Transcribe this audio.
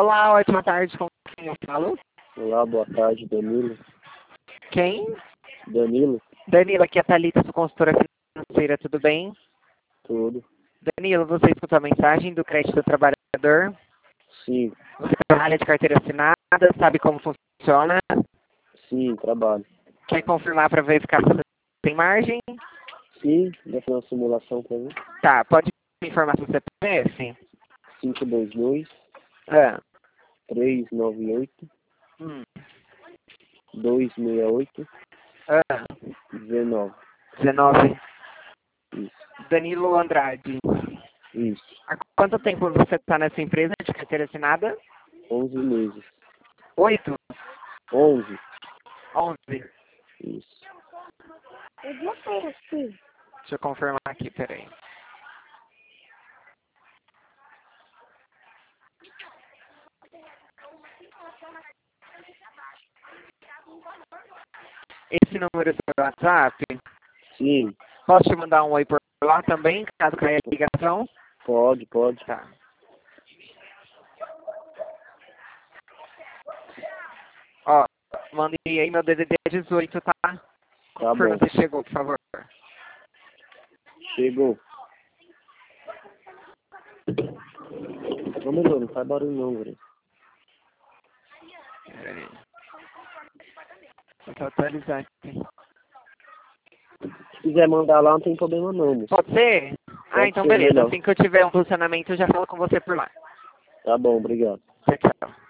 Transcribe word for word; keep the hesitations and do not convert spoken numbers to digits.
Olá, ótima tarde, com quem eu falo? Olá, boa tarde, Danilo. Quem? Danilo? Danilo, aqui é a Thalita, sou consultora financeira, tudo bem? Tudo. Danilo, você escutou a mensagem do crédito do trabalhador? Sim, Você trabalha de carteira assinada, sabe como funciona? sim, trabalho. Quer confirmar para verificar se você tem margem? Sim, já fiz uma simulação pra mim. Tá, pode me informar seu C P F? cinco dois dois, Ah, três nove oito, hum, dois seis oito, ah, dezenove. dezenove. Isso, Danilo Andrade. isso. Há quanto tempo você está nessa empresa de carteira assinada? onze meses. Oito? onze. Onze. Isso. Deixa eu confirmar aqui, peraí. Esse número é seu WhatsApp? Sim, Posso te mandar um oi por lá também, caso caia a ligação? pode, pode. Tá. Ó, mandei aí meu D D D dezoito, tá? Tá Confirma bom. se chegou, por favor. Chegou. Ô, meu não faz barulho não, velho. Peraí. Vou atualizar aqui. Se quiser mandar lá, não tem problema não, moço. Pode ser? Ah, Pode então ser beleza. melhor. Assim que eu tiver um funcionamento, eu já falo com você por lá. Tá bom, obrigado. Tchau, tchau.